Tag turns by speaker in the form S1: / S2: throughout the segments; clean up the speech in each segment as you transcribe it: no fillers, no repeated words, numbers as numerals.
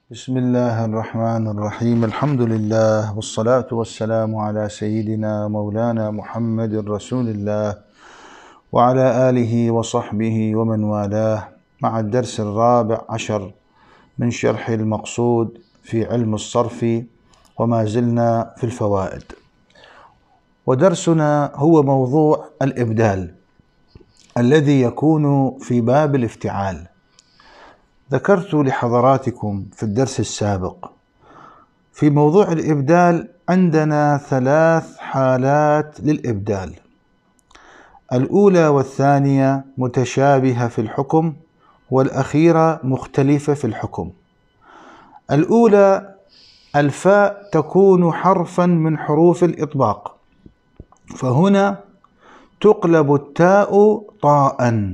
S1: بسم الله الرحمن الرحيم. الحمد لله والصلاة والسلام على سيدنا مولانا محمد رسول الله وعلى آله وصحبه ومن والاه، مع الدرس 14 من شرح المقصود في علم الصرف، وما زلنا في الفوائد. ودرسنا هو موضوع الإبدال الذي يكون في باب الافتعال. ذكرت لحضراتكم في الدرس السابق في موضوع الإبدال عندنا 3 حالات للإبدال. الأولى والثانية متشابهة في الحكم، والأخيرة مختلفة في الحكم. الأولى الفاء تكون حرفا من حروف الإطباق، فهنا تقلب التاء طاء.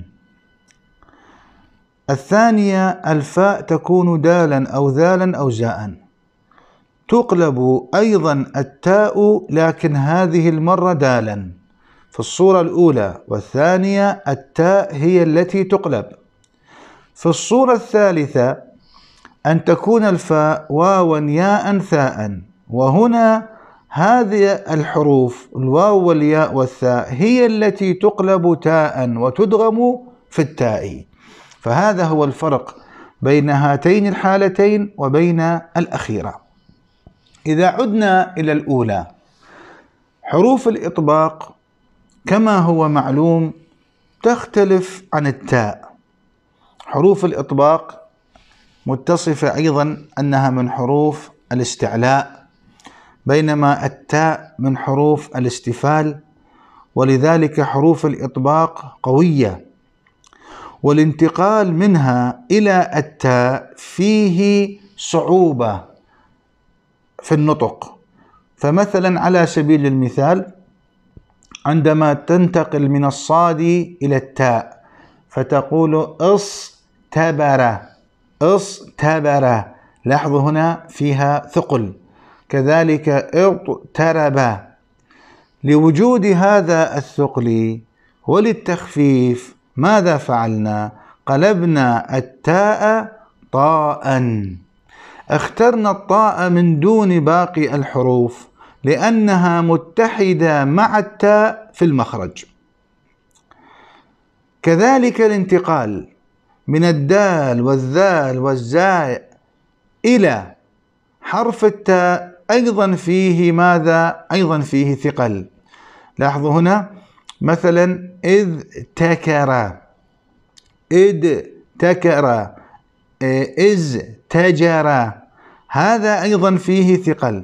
S1: الثانية الفاء تكون دالا أو ذالا أو زاء، تقلب أيضا التاء لكن هذه المرة دالا. في الصورة الأولى والثانية التاء هي التي تقلب. في الصورة الثالثة أن تكون الفاء واوا ياء ثاء، وهنا هذه الحروف الواو والياء والثاء هي التي تقلب تاء وتدغم في التاء. فهذا هو الفرق بين هاتين الحالتين وبين الأخيرة. إذا عدنا إلى الأولى، حروف الإطباق كما هو معلوم تختلف عن التاء. حروف الإطباق متصفة أيضا أنها من حروف الاستعلاء، بينما التاء من حروف الاستفال، ولذلك حروف الإطباق قوية، والانتقال منها إلى التاء فيه صعوبة في النطق. فمثلا على سبيل المثال عندما تنتقل من الصاد إلى التاء فتقول اصطبر، اصطبر، لاحظوا هنا فيها ثقل. كذلك اضطرب. لوجود هذا الثقل وللتخفيف ماذا فعلنا؟ قلبنا التاء طاء. اخترنا الطاء من دون باقي الحروف لأنها متحدة مع التاء في المخرج. كذلك الانتقال من الدال والذال والزاء إلى حرف التاء أيضا فيه ماذا؟ أيضا فيه ثقل. لاحظوا هنا مثلا إذ تكر، إذ تكر، إذ تجر، هذا أيضا فيه ثقل.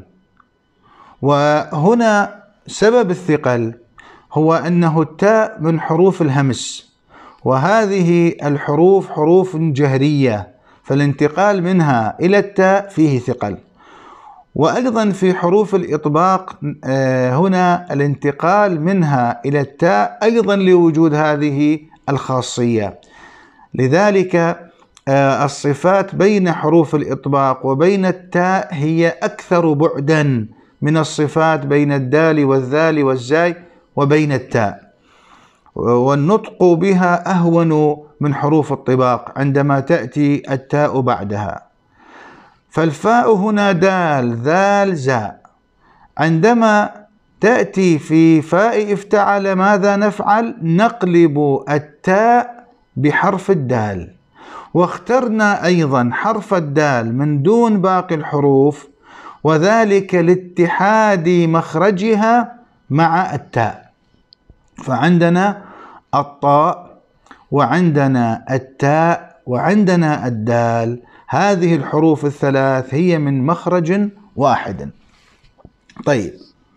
S1: وهنا سبب الثقل هو أنه التاء من حروف الهمس، وهذه الحروف حروف جهرية، فالانتقال منها إلى التاء فيه ثقل. وأيضا في حروف الإطباق هنا الانتقال منها إلى التاء أيضا لوجود هذه الخاصية. لذلك الصفات بين حروف الإطباق وبين التاء هي أكثر بعدا من الصفات بين الدال والذال والزاي وبين التاء، والنطق بها أهون من حروف الطباق عندما تأتي التاء بعدها. فالفاء هنا دال ذال زاء. عندما تأتي في فاء افتعل ماذا نفعل؟ نقلب التاء بحرف الدال، واخترنا أيضا حرف الدال من دون باقي الحروف، وذلك لاتحاد مخرجها مع التاء. فعندنا الطاء وعندنا التاء وعندنا الدال، هذه الحروف الثلاث هي من مخرج واحد. طيب،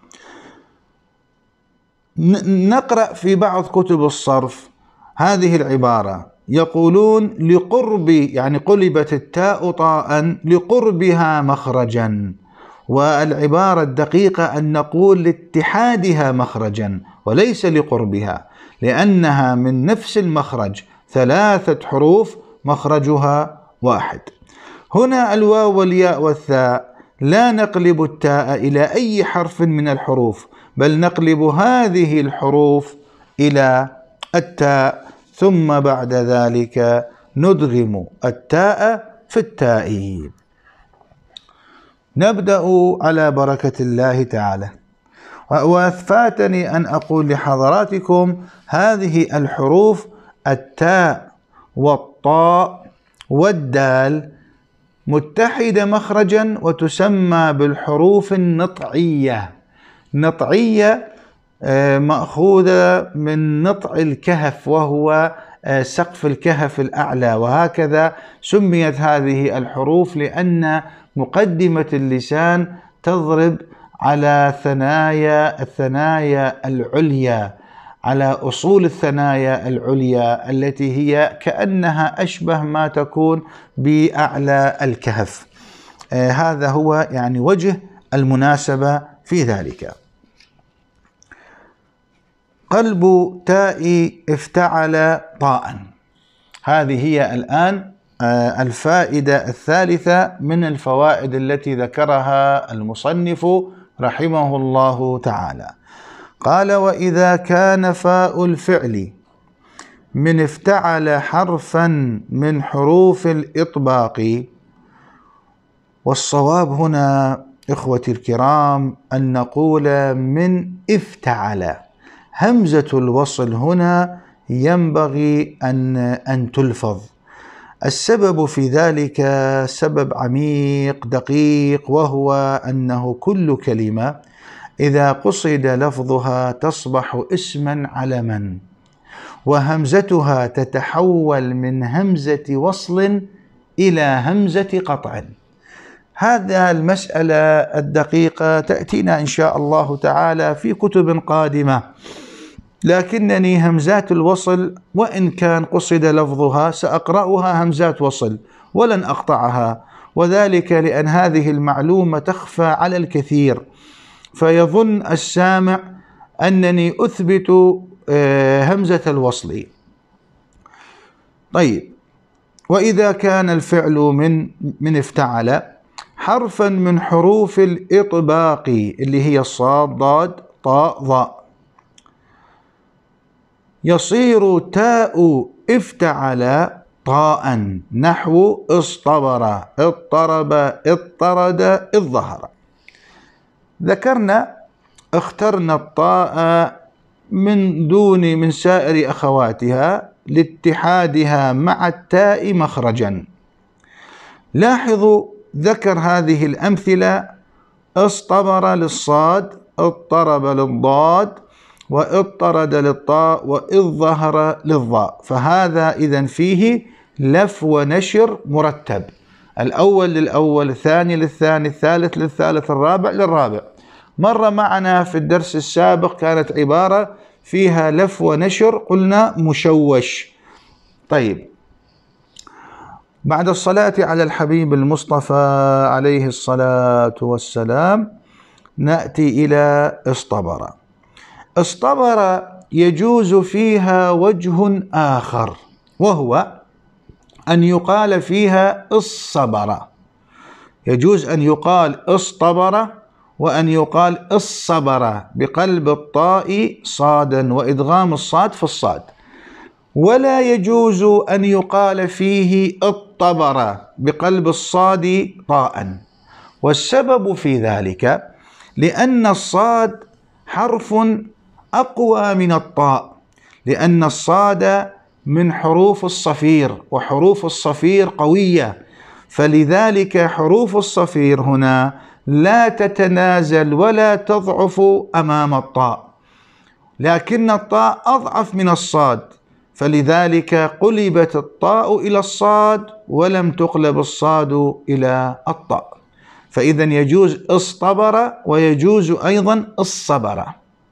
S1: نقرأ في بعض كتب الصرف هذه العبارة، يقولون لقرب، يعني قلبت التاء طاء لقربها مخرجا. والعبارة الدقيقة أن نقول لاتحادها مخرجا وليس لقربها، لأنها من نفس المخرج، 3 حروف مخرجها واحد. هنا الواو والياء والثاء لا نقلب التاء إلى أي حرف من الحروف، بل نقلب هذه الحروف إلى التاء، ثم بعد ذلك ندغم التاء في التاء. نبدأ على بركة الله تعالى. وفاتني أن أقول لحضراتكم هذه الحروف التاء والطاء والدال متحدة مخرجا وتسمى بالحروف النطعية. نطعية مأخوذة من نطع الكهف، وهو سقف الكهف الأعلى، وهكذا سميت هذه الحروف لأن مقدمة اللسان تضرب على الثنايا العليا، على أصول الثنايا العليا التي هي كأنها أشبه ما تكون بأعلى الكهف. هذا هو يعني وجه المناسبة في ذلك. قلب تاء افتعل طاء، هذه هي الآن الفائدة الثالثة من الفوائد التي ذكرها المصنف رحمه الله تعالى. قال: وإذا كان فاء الفعل من افتعل حرفا من حروف الإطباق، والصواب هنا إخوتي الكرام أن نقول من افتعل، همزة الوصل هنا ينبغي أن تلفظ. السبب في ذلك سبب عميق دقيق، وهو أنه كل كلمة إذا قصد لفظها تصبح اسما علما، وهمزتها تتحول من همزة وصل إلى همزة قطع. هذا المسألة الدقيقة تأتينا إن شاء الله تعالى في كتب قادمة، لكنني همزات الوصل وإن كان قصد لفظها سأقرأها همزات وصل ولن أقطعها، وذلك لأن هذه المعلومة تخفى على الكثير، فيظن السامع أنني أثبت همزة الوصل. طيب، وإذا كان الفعل من افتعل حرفا من حروف الإطباق اللي هي صاد ضاد طاء ظاء، يصير تاء افتعل طاء، نحو اصطبر اضطرب اضطرد اظهر. ذكرنا اخترنا الطاء من سائر أخواتها لاتحادها مع التاء مخرجا. لاحظوا ذكر هذه الأمثلة: اصطبر للصاد، اضطرب للضاد، واضطرد للطاء، واظهر للظاء. فهذا إذن فيه لف ونشر مرتب، الأول للأول، الثاني للثاني، الثالث للثالث، الرابع للرابع. مر معنا في الدرس السابق كانت عبارة فيها لف ونشر، قلنا مشوش. طيب، بعد الصلاة على الحبيب المصطفى عليه الصلاة والسلام نأتي إلى اصطبر. اصطبر يجوز فيها وجه آخر، وهو أن يقال فيها الصبر. يجوز أن يقال اصطبر وأن يقال الصبر بقلب الطاء صادا وإدغام الصاد في الصاد، ولا يجوز أن يقال فيه الطبر بقلب الصاد طاء. والسبب في ذلك لأن الصاد حرف أقوى من الطاء، لأن الصاد من حروف الصفير، وحروف الصفير قوية، فلذلك حروف الصفير هنا لا تتنازل ولا تضعف أمام الطاء، لكن الطاء أضعف من الصاد، فلذلك قلبت الطاء إلى الصاد ولم تقلب الصاد إلى الطاء. فإذا يجوز اصطبر ويجوز أيضا الصبر.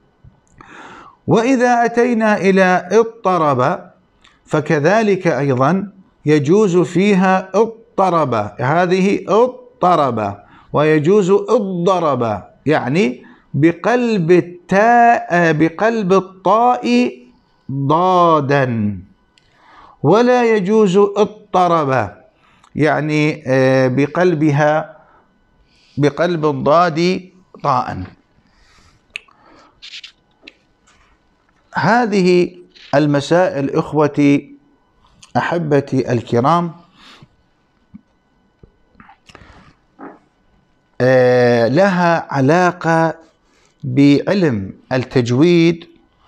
S1: وإذا أتينا إلى اضطرب فكذلك أيضا يجوز فيها اضطرب، هذه اضطرب، ويجوز اضطرب، يعني بقلب الطاء ضادا، ولا يجوز اضطرب يعني بقلب الضاد طاء. هذه المسائل إخوتي أحبتي الكرام لها علاقة بعلم التجويد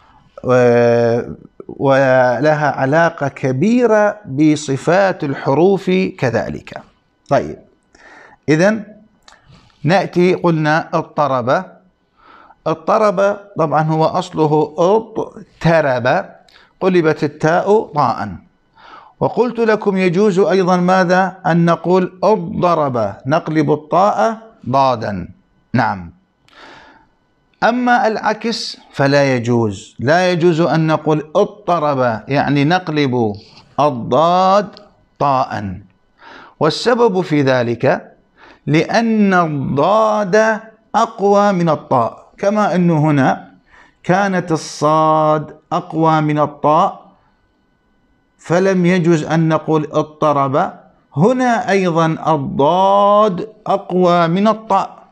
S1: ولها علاقة كبيرة بصفات الحروف كذلك. طيب، إذن نأتي قلنا اضطرب. اضطرب طبعا هو أصله اضطرب، قلبت التاء طاء. وقلت لكم يجوز أيضا ماذا؟ أن نقول اضطرب، نقلب الطاء ضادا. نعم. أما العكس فلا يجوز، لا يجوز أن نقول اضطرب يعني نقلب الضاد طاء. والسبب في ذلك لأن الضاد أقوى من الطاء، كما أنه هنا كانت الصاد أقوى من الطاء فلم يجوز أن نقول اضطرب، هنا أيضا الضاد أقوى من الطاء.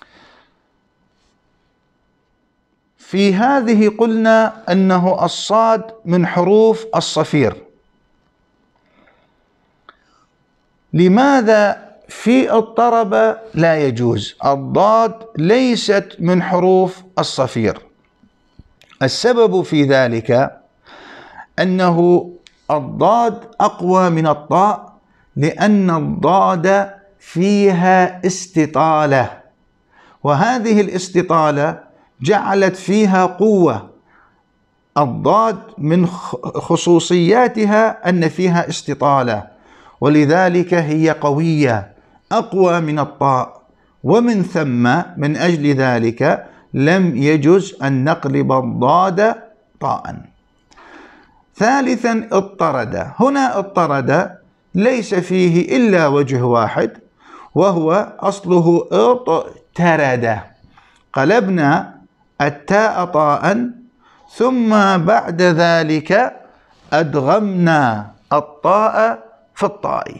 S1: في هذه قلنا أنه الصاد من حروف الصفير. لماذا في اضطرب لا يجوز؟ الضاد ليست من حروف الصفير. السبب في ذلك أنه الضاد أقوى من الطاء لأن الضاد فيها استطالة، وهذه الاستطالة جعلت فيها قوة. الضاد من خصوصياتها أن فيها استطالة، ولذلك هي قوية أقوى من الطاء، ومن ثم من أجل ذلك لم يجز أن نقلب الضاد طاء. ثالثا اضطرد. هنا اضطرد ليس فيه إلا وجه واحد، وهو أصله اضطرد، قلبنا التاء طاء ثم بعد ذلك أدغمنا الطاء في الطاء.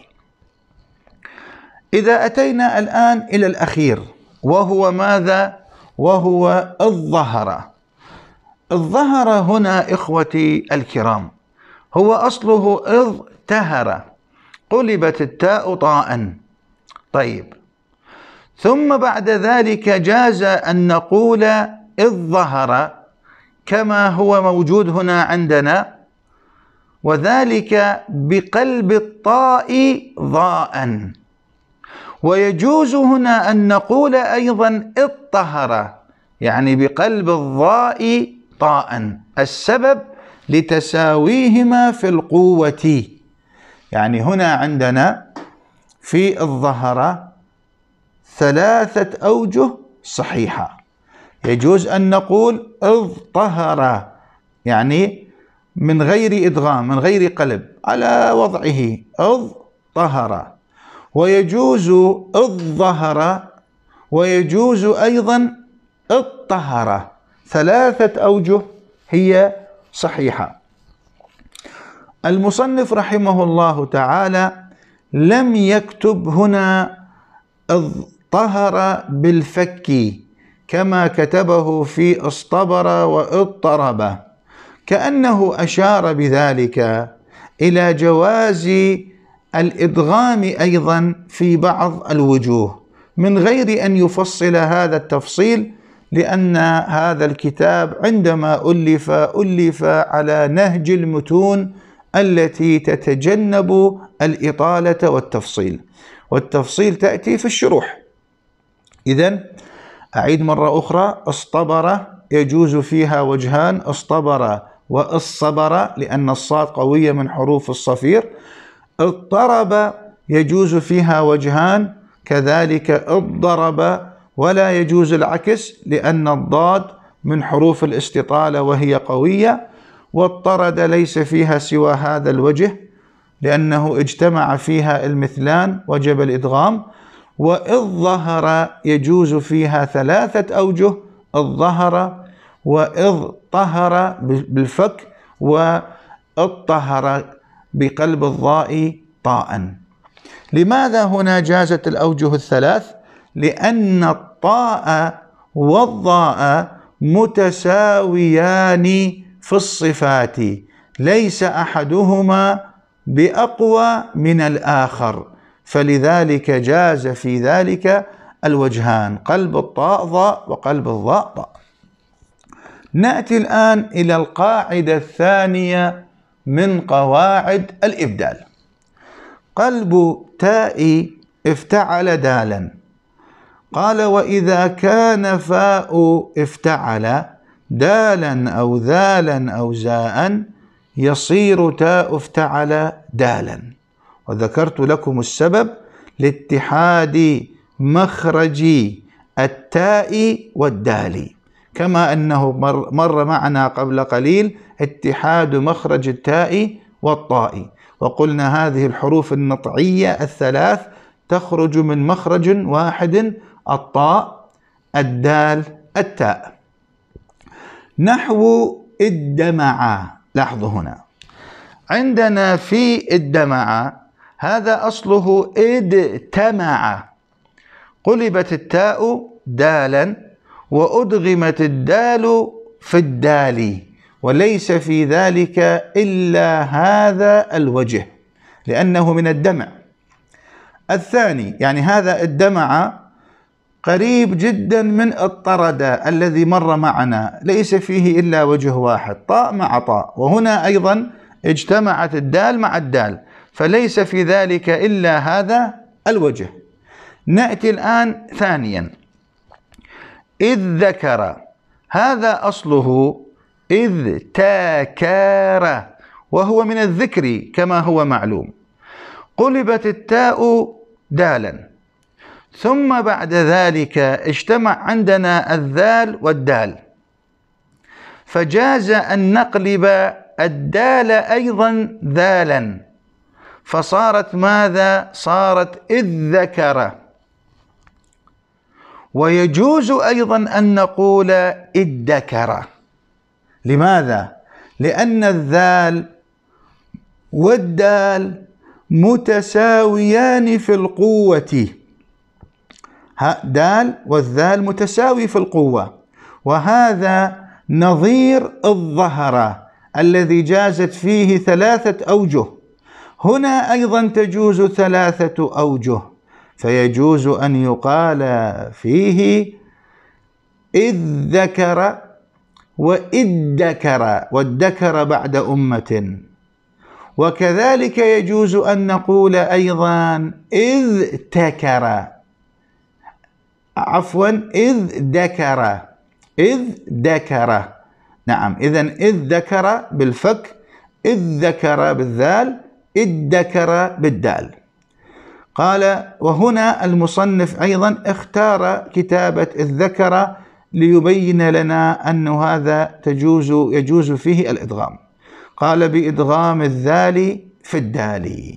S1: إذا أتينا الآن إلى الأخير وهو ماذا؟ وهو الظهر. الظهر هنا إخوتي الكرام هو أصله اضطهر، قلبت التاء طاء. طيب، ثم بعد ذلك جاز أن نقول الظهر كما هو موجود هنا عندنا، وذلك بقلب الطاء ضاء. ويجوز هنا أن نقول أيضا اضطهر يعني بقلب الضاء طاء. السبب لتساويهما في القوة. يعني هنا عندنا في الظهر ثلاثة أوجه صحيحة. يجوز أن نقول اضطهر يعني من غير إدغام، من غير قلب، على وضعه اضطهر. ويجوز الظهر، ويجوز أيضا اضطهر. ثلاثة أوجه هي صحيحة. المصنف رحمه الله تعالى لم يكتب هنا اضطهر بالفك كما كتبه في اصطبر واضطرب، كأنه أشار بذلك إلى جواز الإدغام أيضا في بعض الوجوه من غير أن يفصل هذا التفصيل، لأن هذا الكتاب عندما ألف على نهج المتون التي تتجنب الإطالة والتفصيل، والتفصيل تأتي في الشروح. إذن أعيد مرة أخرى: اصطبر يجوز فيها وجهان، اصطبر واصطبر لأن الصاد قوية من حروف الصفير. اضطرب يجوز فيها وجهان، كذلك اضطرب، ولا يجوز العكس لأن الضاد من حروف الاستطالة وهي قوية. واضطرد ليس فيها سوى هذا الوجه لأنه اجتمع فيها المثلان وجب الإدغام. وإظهر يجوز فيها ثلاثة أوجه: الظهر وإظطهر بالفك واضطهر بقلب الضاء طاء. لماذا هنا جازت الأوجه الثلاث؟ لأن الطاء والضاء متساويان في الصفات، ليس أحدهما بأقوى من الآخر، فلذلك جاز في ذلك الوجهان، قلب الطاء ضاء وقلب الضاء ضاء. نأتي الآن إلى القاعدة الثانية من قواعد الإبدال. قلب تاء افتعل دالا، قال وإذا كان فاء افتعل دالا أو ذالا أو زاء يصير تاء افتعل دالا. وذكرت لكم السبب لاتحاد مخرج التاء والدال، كما أنه مر معنا قبل قليل اتحاد مخرج التاء والطاء، وقلنا هذه الحروف النطعية الثلاث تخرج من مخرج واحد، الطاء الدال التاء. نحو ادمع، لاحظوا هنا عندنا في ادمع هذا أصله ادتمع، قلبت التاء دالا وأدغمت الدال في الدال، وليس في ذلك إلا هذا الوجه لأنه من الدمع. الثاني يعني هذا الدمع قريب جدا من اضطرد الذي مر معنا، ليس فيه إلا وجه واحد، طاء مع طاء، وهنا أيضا اجتمعت الدال مع الدال، فليس في ذلك إلا هذا الوجه. نأتي الآن ثانيا إذ ذكر، هذا أصله إذ تاكار، وهو من الذكر كما هو معلوم، قلبت التاء دالا، ثم بعد ذلك اجتمع عندنا الذال والدال، فجاز أن نقلب الدال أيضا ذالا، فصارت ماذا؟ صارت إذ ذكر. ويجوز أيضا أن نقول ادكر. لماذا؟ لأن الذال والدال متساويان في القوة، دال والذال متساوي في القوة، وهذا نظير الظهر الذي جازت فيه 3 أوجه، هنا أيضا تجوز 3 أوجه، فيجوز أن يقال فيه إذ ذكر وإذ ذكر، والذكر بعد أمة، وكذلك يجوز أن نقول أيضا إذ تكر، عفوا إذ ذكر، إذ ذكر. نعم، إذن إذ ذكر بالفك، إذ ذكر بالذال، إذ ذكر بالدال. قال وهنا المصنف أيضا اختار كتابة إذ ذكر ليبين لنا أن هذا يجوز فيه الإدغام، قال بإدغام الذال في الدال.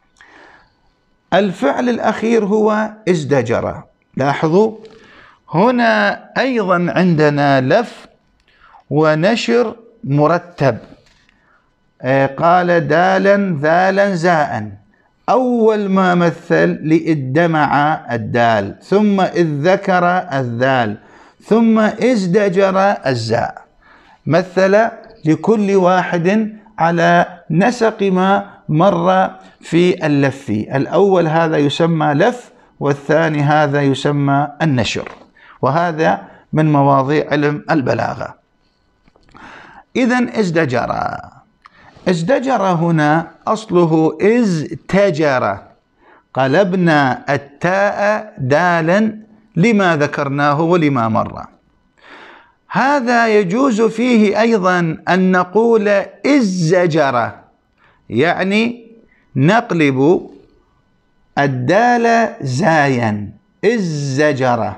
S1: الفعل الأخير هو ازدجر. لاحظوا هنا أيضا عندنا لف ونشر مرتب، قال دالا ذالا زاء، أول ما مثل لإدمع الدال، ثم إذ ذكر الذال، ثم ازدجر الزاء، مثل لكل واحد على نسق ما مر في اللف. الأول هذا يسمى لف، والثاني هذا يسمى النشر، وهذا من مواضيع علم البلاغة. إذن ازدجر، ازدجر هنا أصله ازتجر، قلبنا التاء دالا لما ذكرناه ولما مر. هذا يجوز فيه أيضا أن نقول اززجر، يعني نقلب الدال زايا، اززجر،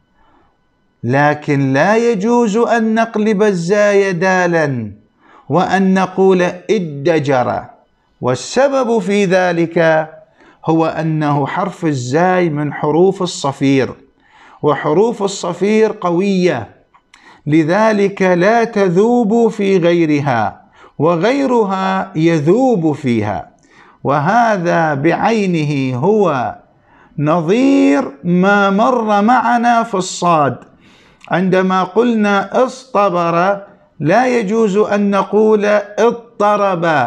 S1: لكن لا يجوز أن نقلب الزاي دالا وأن نقول ادجر، والسبب في ذلك هو أنه حرف الزاي من حروف الصفير، وحروف الصفير قوية، لذلك لا تذوب في غيرها، وغيرها يذوب فيها، وهذا بعينه هو نظير ما مر معنا في الصاد عندما قلنا اصطبر، لا يجوز أن نقول اضطرب،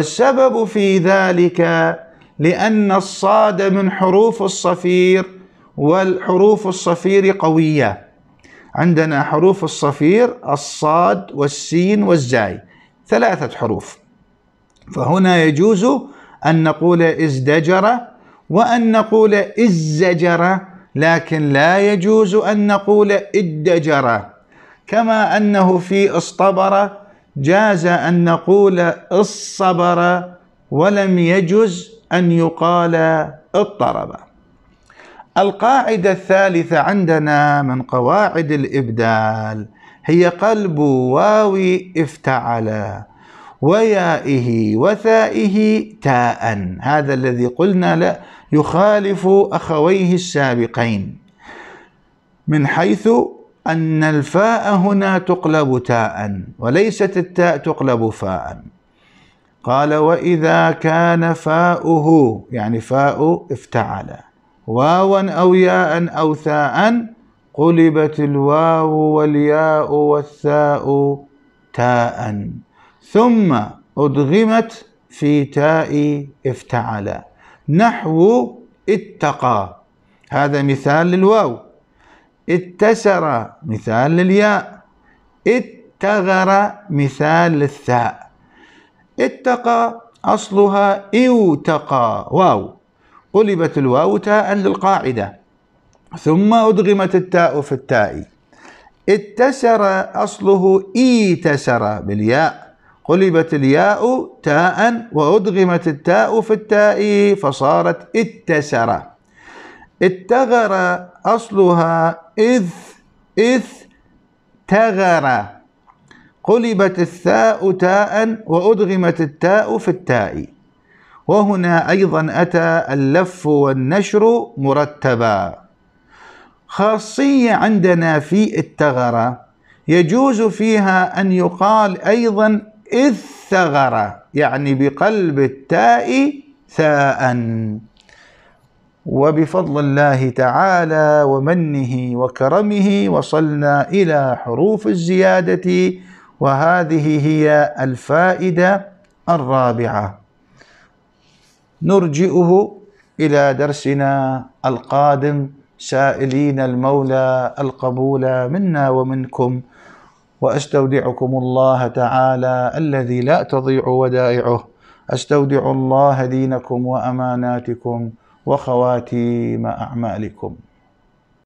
S1: والسبب في ذلك لأن الصاد من حروف الصفير، والحروف الصفير قوية. عندنا حروف الصفير الصاد والسين والزاي 3 حروف، فهنا يجوز أن نقول ازدجر وأن نقول ازدجر، لكن لا يجوز أن نقول ادجر. كما أنه في اصطبر جاز أن نقول الصبر، ولم يجز أن يقال اضطرب. القاعدة الثالثة عندنا من قواعد الإبدال هي قلب واو افتعل ويائه وثائه تاء. هذا الذي قلنا لا يخالف أخويه السابقين، من حيث أن الفاء هنا تقلب تاء وليست التاء تقلب فاء. قال وإذا كان فاؤه، يعني فاء افتعل، واوا أو ياء أو ثاء، قلبت الواو والياء والثاء تاء ثم أدغمت في تاء افتعل، نحو اتقى، هذا مثال للواو. اتسر مثال للياء. اتغر مثال للثاء. اتقى أصلها اوتقى واو، قلبت الواو تاء للقاعدة، ثم أدغمت التاء في التاء. اتسر أصله ايتسر بالياء، قلبت الياء تاء وأدغمت التاء في التاء فصارت اتسر. اتغر أصلها إذ تغر، قلبت الثاء تاء وأدغمت التاء في التاء. وهنا أيضا أتى اللف والنشر مرتبا. خاصية عندنا في اتغر يجوز فيها أن يقال أيضا إذ ثغر، يعني بقلب التاء ثاء. وبفضل الله تعالى ومنه وكرمه وصلنا إلى حروف الزيادة، وهذه هي الفائدة الرابعة. نرجئه إلى درسنا القادم سائلين المولى القبول منا ومنكم، وأستودعكم الله تعالى الذي لا تضيع ودائعه. أستودع الله دينكم وأماناتكم وخواتيم أعمالكم.